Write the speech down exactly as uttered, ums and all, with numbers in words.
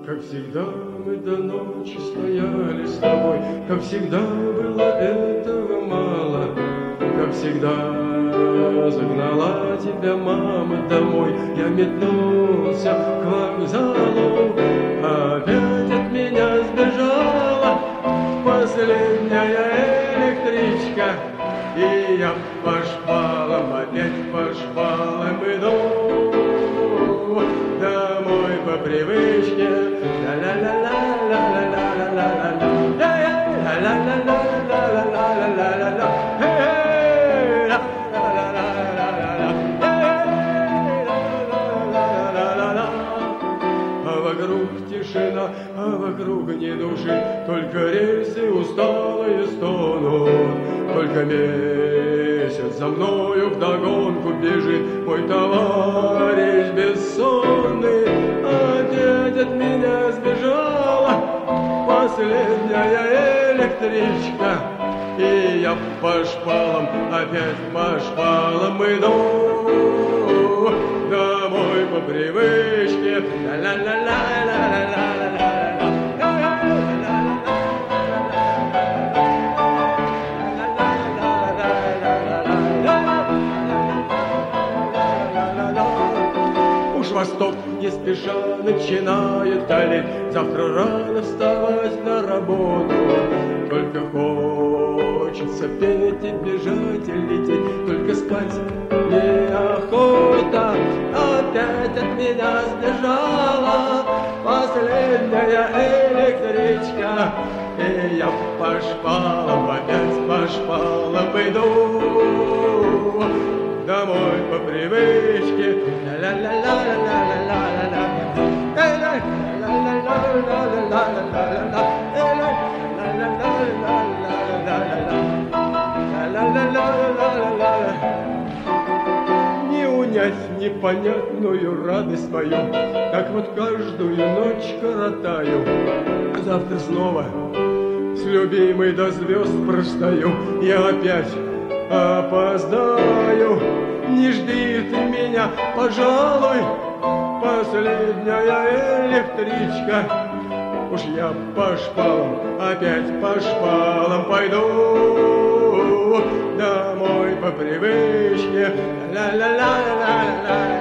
Как всегда мы до ночи стояли с тобой, как всегда было этого мало, как всегда загнала тебя мама домой, я метнулся к вокзалу, опять от меня сбежала последняя электричка, и я по шпалам, опять по шпалам иду домой по привычке. А вокруг тишина, а вокруг ни души, только рельсы усталые стонут, только месяц за мною вдогонку бежит мой товарищ бессонный, опять от меня сбежала последняя электричка, и я по шпалам, опять по шпалам иду домой по привычке. Уж восток не спеша начинает далеть, завтра рано вставать на работу, только хочется петь и бежать и лететь, только спать неохота. Опять от меня сбежала последняя электричка, и я по шпалам, опять по шпалам иду домой по привычке. Не унять непонятную радость мою, так вот каждую ночь коротаю. Завтра снова с любимой до звезд простою, я опять опоздаю. Не жди ты меня, пожалуй, последняя электричка. Уж я по шпалам, опять по шпалам пойду домой по привычке. Ла-ла-ла-ла-ла.